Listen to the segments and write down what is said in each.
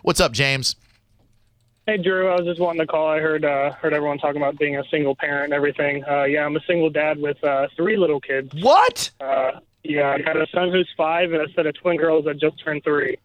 What's up, James? Hey, Drew. I was just wanting to call. I heard everyone talking about being a single parent and everything. Yeah, I'm a single dad with 3 little kids. What? Yeah, I got a son who's 5 and a set of twin girls that just turned 3.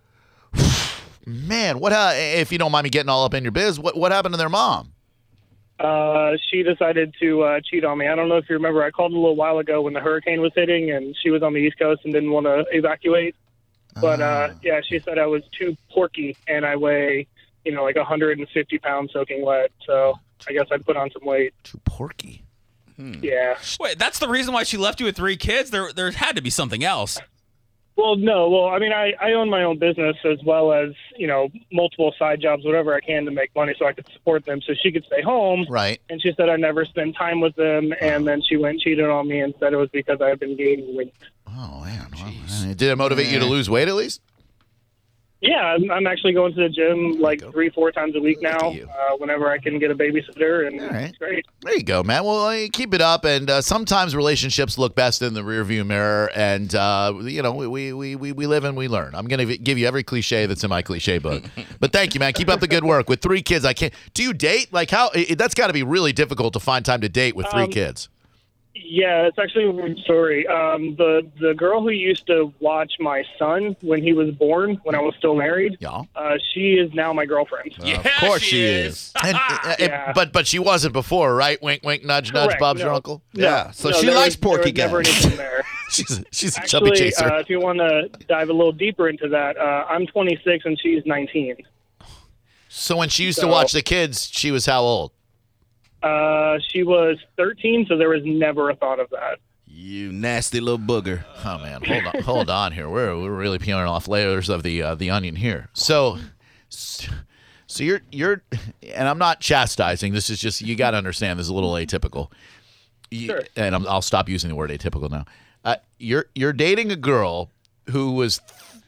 Man, what? If you don't mind me getting all up in your biz, what happened to their mom? She decided to cheat on me. I don't know if you remember. I called a little while ago when the hurricane was hitting, and she was on the East Coast and didn't want to evacuate. But, yeah, she said I was too porky, and I weigh, like 150 pounds soaking wet. So I guess I put on some weight. Too porky. Yeah. Wait, that's the reason why she left you with 3 kids? There had to be something else. Well, no. Well, I mean, I own my own business as well as, multiple side jobs, whatever I can to make money so I could support them so she could stay home. Right. And she said I never spend time with them, and then she went and cheated on me and said it was because I had been gaining weight. Oh, man. Well, did it motivate you to lose weight at least? Yeah, I'm actually going to the gym like 3-4 times a week now, whenever I can get a babysitter, and it's great. There you go, man. Well, keep it up. And sometimes relationships look best in the rearview mirror, and we live and we learn. I'm going to give you every cliche that's in my cliche book. But thank you, man. Keep up the good work. With 3 kids, I can't. Do you date? Like how? That's got to be really difficult to find time to date with 3 kids. Yeah, it's actually a weird story. The girl who used to watch my son when he was born, when I was still married, she is now my girlfriend. Yeah, of course she is. But she wasn't before, right? Wink, wink, nudge, nudge. Bob's your uncle. Yeah, so she likes porky guys. Never anything there. she's a chubby chaser. If you want to dive a little deeper into that, I'm 26 and she's 19. So when she used to watch the kids, she was how old? She was 13, so there was never a thought of that. You nasty little booger. Oh man, hold on here. We're really peeling off layers of the onion here. So you're, and I'm not chastising. This is just you got to understand. This is a little atypical. Sure. And I'll stop using the word atypical now. You're dating a girl who was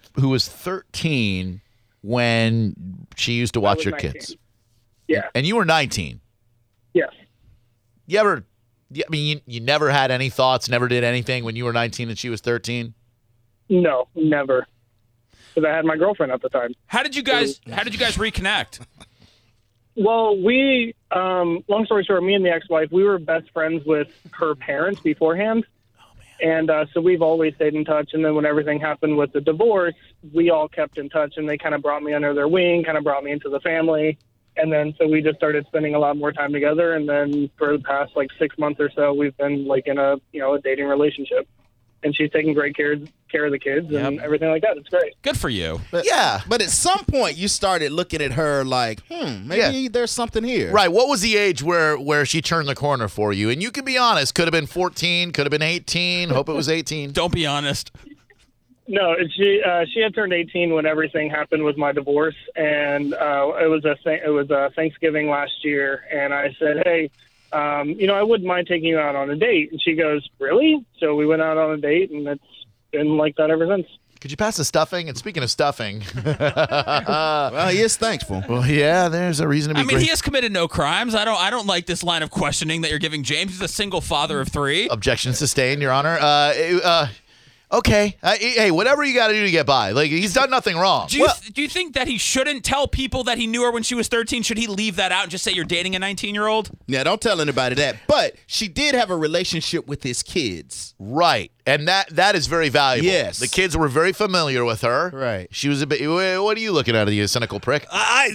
13 when she used to watch your 19. kids. Yeah. And you were 19. Yes. You never had any thoughts, never did anything when you were 19 and she was 13? No, never. Because I had my girlfriend at the time. How did you guys reconnect? Well, we, long story short, me and the ex-wife, we were best friends with her parents beforehand. Oh, man. And so we've always stayed in touch. And then when everything happened with the divorce, we all kept in touch. And they kind of brought me under their wing, kind of brought me into the family. And then so we just started spending a lot more time together. And then for the past 6 months or so, we've been in a dating relationship. And she's taking great care of the kids and everything like that. It's great. Good for you. But at some point you started looking at her like, maybe there's something here. Right. What was the age where she turned the corner for you? And you can be honest. Could have been 14. Could have been 18. Hope it was 18. Don't be honest. No, she had turned 18 when everything happened with my divorce, and it was Thanksgiving last year, and I said, hey, I wouldn't mind taking you out on a date, and she goes, really? So we went out on a date, and it's been like that ever since. Could you pass the stuffing? And speaking of stuffing, well, he is thankful. Well, yeah, there's a reason to be. He has committed no crimes. I don't like this line of questioning that you're giving James. He's a single father of 3. Objection sustained, Your Honor. Okay. Hey, whatever you got to do to get by. He's done nothing wrong. Do you think that he shouldn't tell people that he knew her when she was 13? Should he leave that out and just say you're dating a 19-year-old? Yeah, don't tell anybody that. But she did have a relationship with his kids. Right. And that is very valuable. Yes. The kids were very familiar with her. Right. She was a bit. What are you looking at, you cynical prick?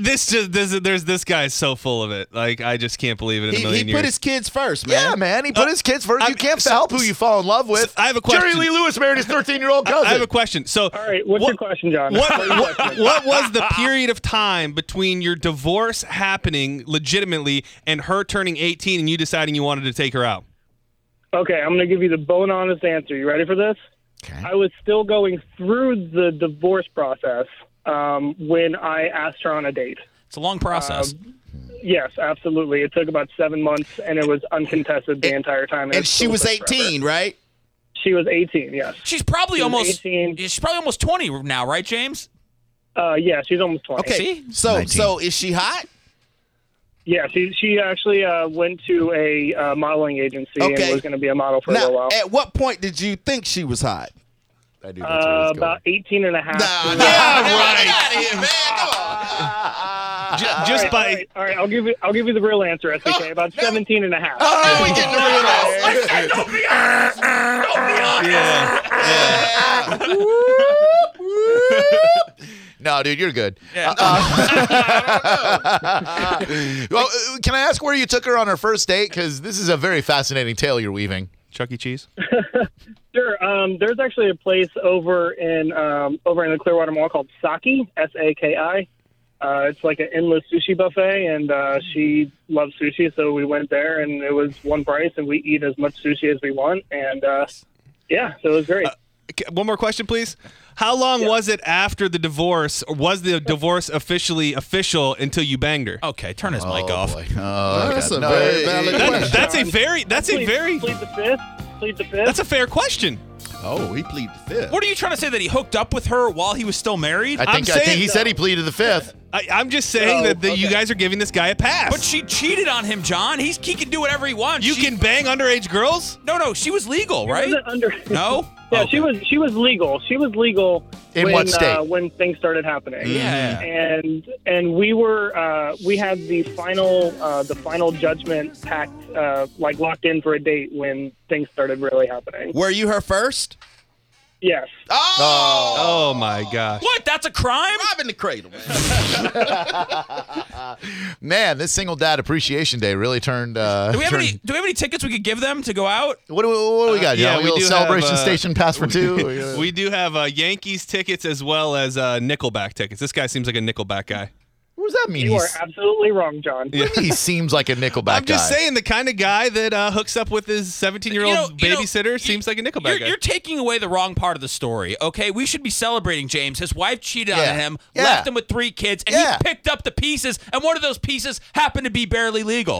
This guy's so full of it. I just can't believe it in a million years. He put his kids first, man. Yeah, man. He put his kids first. You can't help who you fall in love with. I have a question. Jerry Lee Lewis married his 13-year-old cousin. I have a question. So, all right, what's your question, John? What was the period of time between your divorce happening legitimately and her turning 18 and you deciding you wanted to take her out? Okay, I'm going to give you the bone-honest answer. You ready for this? Okay. I was still going through the divorce process when I asked her on a date. It's a long process. Yes, absolutely. It took about 7 months, and it was uncontested the entire time. And she was 18, right? She was 18, yes. She's probably almost 18. She's probably almost 20 now, right, James? Yeah, she's almost 20. Okay, so is she hot? Yeah, she actually went to a modeling agency and was going to be a model for a little while. At what point did you think she was hot? About 18 and a half. Nah, right. Get out of here, man. Come on. Just by. All right. I'll give you the real answer, SK. About 17 and a half. Oh, we get the real Don't be honest. Don't be honest. Yeah. No, dude, you're good. Yeah. Well, can I ask where you took her on her first date? Because this is a very fascinating tale you're weaving. Chuck E. Cheese. Sure. There's actually a place over in the Clearwater Mall called Saki, Saki. It's like an endless sushi buffet, and she loves sushi, so we went there, and it was one price, and we eat as much sushi as we want, and yeah, so it was great. One more question, please. How long was it after the divorce, or was the divorce officially official until you banged her? Okay, turn his mic off. Boy. That's a very valid question. That's a very. Plead the fifth. Plead the fifth. That's a fair question. Oh, he pleaded the fifth. What are you trying to say, that he hooked up with her while he was still married? I think he said he pleaded the fifth. I'm just saying that you guys are giving this guy a pass. But she cheated on him, John. He can do whatever he wants. You can bang underage girls? No, she was legal, right? No? Yeah, Okay. she was legal. She was legal In when, what state? When things started happening. Yeah. And we were we had the final judgment packed like locked in for a date when things started really happening. Were you her first? Yes. Oh my gosh. What? That's a crime? Robbing the cradle, man. Man, this single dad appreciation day really turned. Do we have any tickets we could give them to go out? What do we got? yeah, a we little do celebration have, station pass for two. We do have Yankees tickets as well as Nickelback tickets. This guy seems like a Nickelback guy. What does that mean? You are absolutely wrong, John. What do you mean he seems like a Nickelback I'm just guy? saying the kind of guy that hooks up with his 17-year-old babysitter seems like a Nickelback guy. You're taking away the wrong part of the story, okay? We should be celebrating James. His wife cheated on him, left him with 3 kids, and he picked up the pieces, and one of those pieces happened to be barely legal.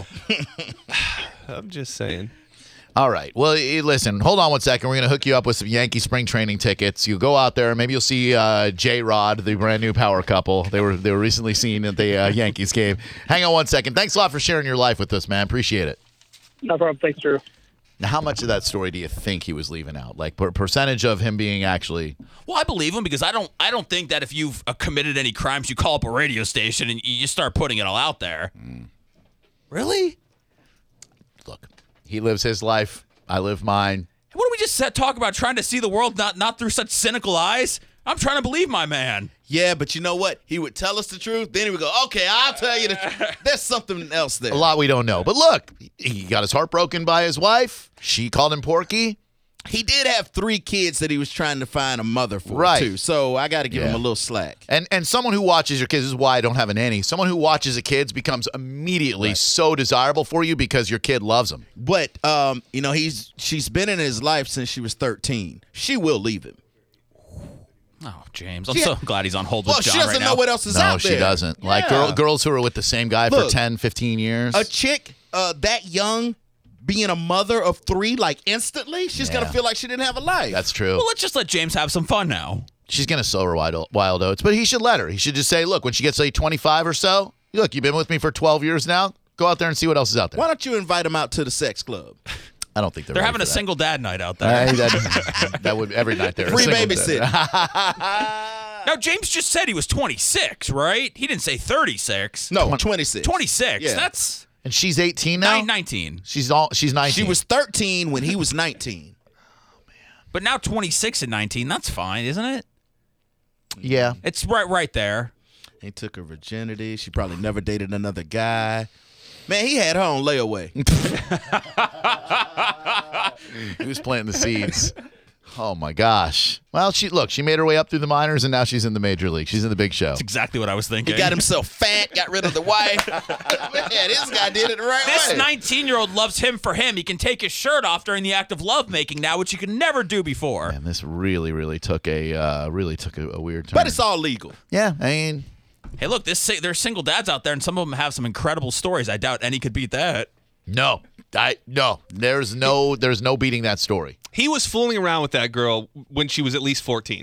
I'm just saying. All right. Well, listen, hold on one second. We're going to hook you up with some Yankee spring training tickets. You go out there, maybe you'll see J-Rod, the brand new power couple. They were recently seen at the Yankees game. Hang on one second. Thanks a lot for sharing your life with us, man. Appreciate it. No problem. Thanks, Drew. Now, how much of that story do you think he was leaving out? Like percentage of him being actually? Well, I believe him because I don't think that if you've committed any crimes, you call up a radio station and you start putting it all out there. Really? Look, he lives his life. I live mine. What do we just talk about trying to see the world not through such cynical eyes? I'm trying to believe my man. Yeah, but you know what? He would tell us the truth. Then he would go, okay, I'll tell you the truth. There's something else there. A lot we don't know. But look, he got his heart broken by his wife. She called him Porky. He did have 3 kids that he was trying to find a mother for, Right. too. So I got to give him a little slack. And someone who watches your kids, this is why I don't have a nanny. Someone who watches a kids becomes immediately so desirable for you because your kid loves them. But, she's been in his life since she was 13. She will leave him. Oh, James, I'm so glad he's on hold with Well, John she doesn't right now. know what else is No, out there. she doesn't. Yeah. Like girls who are with the same guy for Look, 10, 15 years. A chick that young, being a mother of 3, like instantly, she's going to feel like she didn't have a life. That's true. Well, let's just let James have some fun now. She's going to sow her wild oats, but he should let her. He should just say, look, when she gets like 25 or so, look, you've been with me for 12 years now. Go out there and see what else is out there. Why don't you invite him out to the sex club? I don't think they're They're ready having a for that. single dad night out there. That would every night there. Free babysit. Now, James just said he was 26, right? He didn't say 36. No, 26. 26. Yeah. That's And she's 18 now? 19. She's 19. She was 13 when he was 19. But now 26 and 19, that's fine, isn't it? Yeah. It's right there. He took her virginity. She probably never dated another guy. Man, he had her on layaway. He was planting the seeds. Oh my gosh. Well, she made her way up through the minors and now she's in the major league. She's in the big show. That's exactly what I was thinking. He got himself fat, got rid of the wife. Man, this guy did it the right This way. 19-year-old loves him for him. He can take his shirt off during the act of lovemaking now, which he could never do before. Man, this really took a weird turn. But it's all legal. Yeah, I mean, Hey, look, there's single dads out there, and some of them have some incredible stories. I doubt any could beat that. no. There's no beating that story. He was fooling around with that girl when she was at least 14.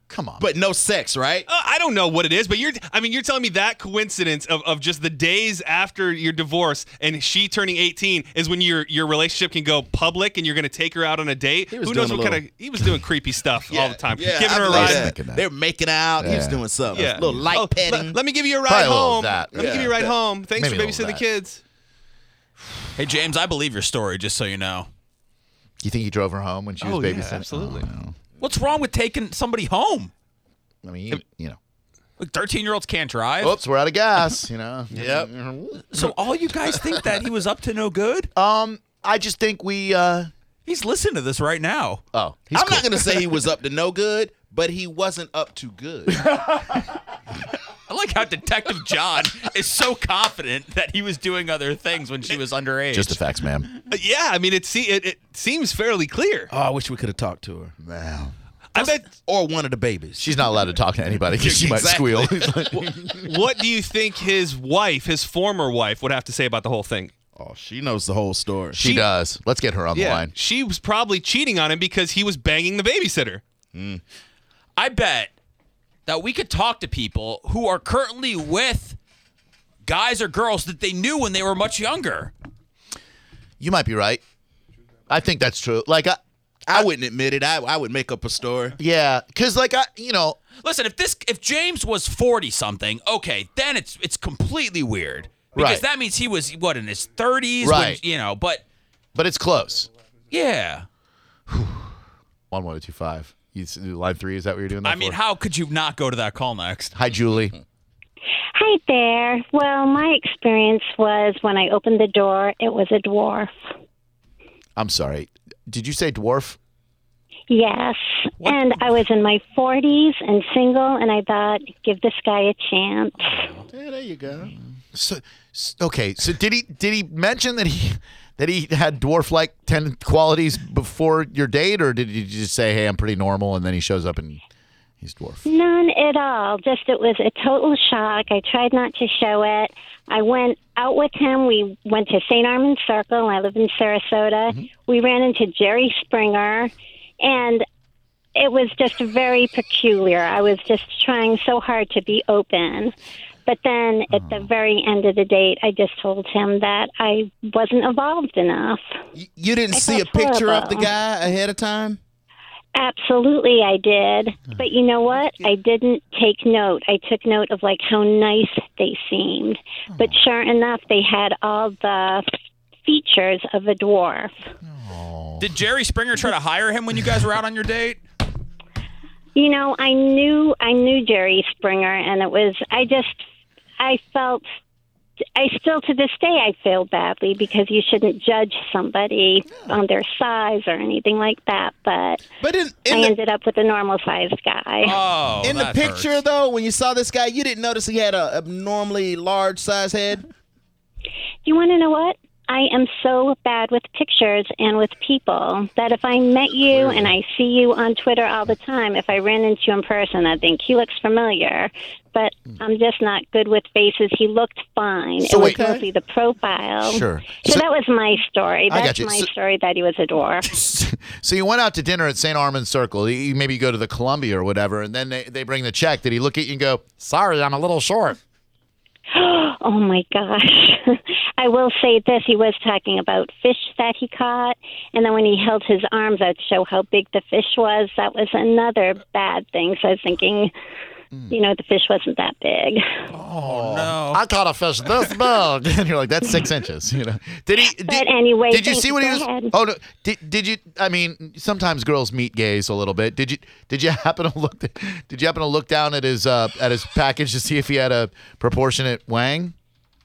Come on. But no sex, right? I don't know what it is, but you're telling me that coincidence of just the days after your divorce and she turning 18 is when your relationship can go public and you're going to take her out on a date? Who knows what kind of he was doing creepy stuff all the time. Yeah, giving her a ride. that. They're making out. He was doing something. A little light petting. Let me give you a ride Probably a little home. of that. Let me give you a ride home. Thanks Maybe for a little babysitting of the that. kids. Hey, James, I believe your story, just so you know. You think he drove her home when she was babysitting? Yeah, absolutely. Oh, no. What's wrong with taking somebody home? I mean, you know. Like 13-year-olds can't drive. Oops, we're out of gas, you know. Yep. So all you guys think that he was up to no good? I just think we He's listening to this right now. oh, he's I'm cool. not going to say he was up to no good, but he wasn't up to good. I like how Detective John is so confident that he was doing other things when she was underage. Just the facts, ma'am. Yeah, I mean it seems fairly clear. Oh, I wish we could have talked to her. Wow. I bet. Or one of the babies. She's not allowed to talk to anybody because she Exactly. might squeal. What do you think his former wife, would have to say about the whole thing? Oh, she knows the whole story. She does. Let's get her on the line. She was probably cheating on him because he was banging the babysitter. I bet that we could talk to people who are currently with guys or girls that they knew when they were much younger. You might be right. I think that's true. Like, I wouldn't admit it. I would make up a story. yeah, because Listen, if James was 40-something, okay, then it's completely weird. Because Right. that means he was, in his 30s? Right. But but it's close. yeah. 11225. Line 3. Is that what you're doing? That I mean, for? how could you not go to that call next? Hi, Julie. Hi there. Well, my experience was when I opened the door, it was a dwarf. I'm sorry. Did you say dwarf? Yes. And I was in my 40s and single, and I thought, give this guy a chance. Yeah, there you go. So okay. So did he mention that he had dwarf-like qualities before your date, or did you just say, "Hey, I'm pretty normal," and then he shows up and he's dwarf? None at all. Just it was a total shock. I tried not to show it. I went out with him. We went to St. Armand Circle. I live in Sarasota. Mm-hmm. We ran into Jerry Springer, and it was just very peculiar. I was just trying so hard to be open. But then at the very end of the date, I just told him that I wasn't evolved enough. You didn't I see a felt picture of the horrible. guy ahead of time? Absolutely, I did. But you know what? I didn't take note. I took note of like how nice they seemed. But sure enough, they had all the features of a dwarf. Did Jerry Springer try to hire him when you guys were out on your date? You know, I knew Jerry Springer, and I still to this day I feel badly because you shouldn't judge somebody on their size or anything like that. But in I the, ended up with a normal sized guy. Oh, in the that picture, hurts. though, when you saw this guy, you didn't notice he had a abnormally large size head? You want to know what? I am so bad with pictures and with people that if I met you and I see you on Twitter all the time, if I ran into you in person, I think he looks familiar. But I'm just not good with faces. He looked fine. So it was wait. mostly the profile. Sure. So that was my story. I got That's you. my So- story that he was a dwarf. So you went out to dinner at St. Armand Circle. You maybe go to the Columbia or whatever, and then they bring the check. Did he look at you and go, "Sorry, I'm a little short"? Oh, my gosh. I will say this. He was talking about fish that he caught, and then when he held his arms out to show how big the fish was, that was another bad thing. So I was thinking, the fish wasn't that big. Oh, no. I caught a fish this big, and you're like, "That's 6 inches." Did he? But anyway, did you see what he go was? ahead. Oh no! Did you? I mean, sometimes girls meet gays a little bit. Did you happen to look? Did you happen to look down at his package to see if he had a proportionate wang?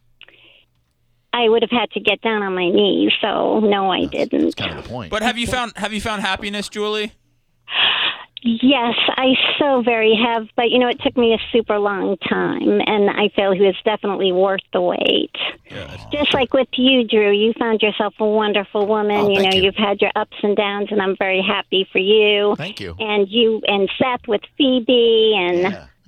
I would have had to get down on my knees, so no, I didn't. Kind of the point. But have you found happiness, Julie? Yes, I so very have, but it took me a super long time, and I feel he was definitely worth the wait. Just like with you, Drew, you found yourself a wonderful woman. Oh, thank you. You've had your ups and downs, and I'm very happy for you. Thank you. And you and Seth with Phoebe, and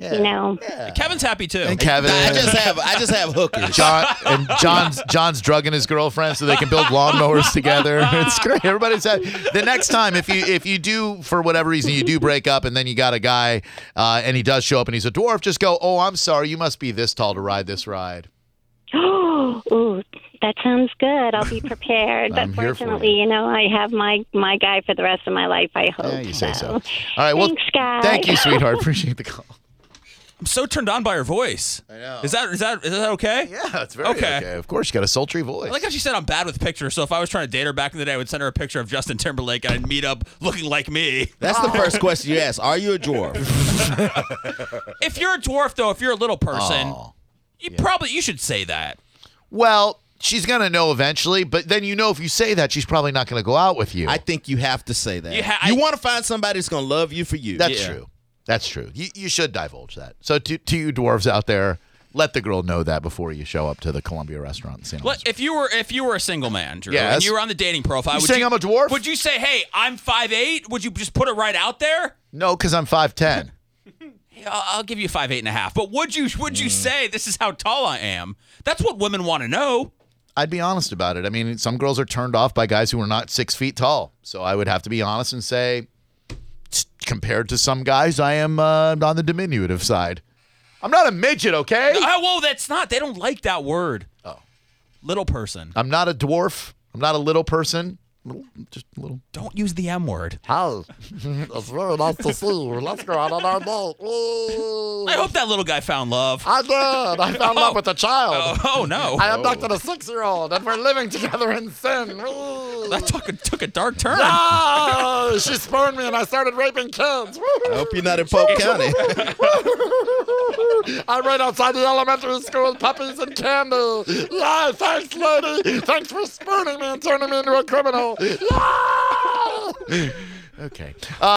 You know. Kevin's happy too. And Kevin, I just have hookers. John's drugging his girlfriend so they can build lawnmowers together. It's great. Everybody's happy. The next time, if you do, for whatever reason, you do break up and then you got a guy and he does show up and he's a dwarf, just go, oh, I'm sorry, you must be this tall to ride this ride. Ooh, that sounds good. I'll be prepared. But fortunately, I have my guy for the rest of my life, I hope. Yeah, you say so. All right, thanks, guys. Thank you, sweetheart. Appreciate the call. I'm so turned on by her voice. I know. Is that okay? Yeah, it's very okay. Of course, you got a sultry voice. I like how she said I'm bad with pictures, so if I was trying to date her back in the day, I would send her a picture of Justin Timberlake and I'd meet up looking like me. That's the first question you ask. Are you a dwarf? If you're a dwarf, though, if you're a little person, you should say that. Well, she's going to know eventually, but then if you say that, she's probably not going to go out with you. I think you have to say that. You want to find somebody that's going to love you for you. That's true. That's true. You should divulge that. So to you dwarves out there, let the girl know that before you show up to the Columbia restaurant in St. Louis. If you were a single man, Drew, and you were on the dating profile, I'm a dwarf? Would you say, hey, I'm 5'8"? Would you just put it right out there? No, because I'm 5'10". I'll give you 5'8.5". But would you say this is how tall I am? That's what women want to know. I'd be honest about it. I mean, some girls are turned off by guys who are not 6 feet tall. So I would have to be honest and say, compared to some guys, I am on the diminutive side. I'm not a midget, okay? Whoa, that's not. They don't like that word. Oh. Little person. I'm not a dwarf. I'm not a little person. Just a little. Don't use the M word. Hi. It's very nice to see you. Let's go out on our date. I hope that little guy found love. I did. I found love with a child. Oh no. I abducted a 6-year-old and we're living together in sin. That took a dark turn. No, she spurned me and I started raping kids. I hope you're not in Polk County. I'm right outside the elementary school with puppies and candy. Yeah, thanks, lady. Thanks for spurning me and turning me into a criminal. Yeah! Okay.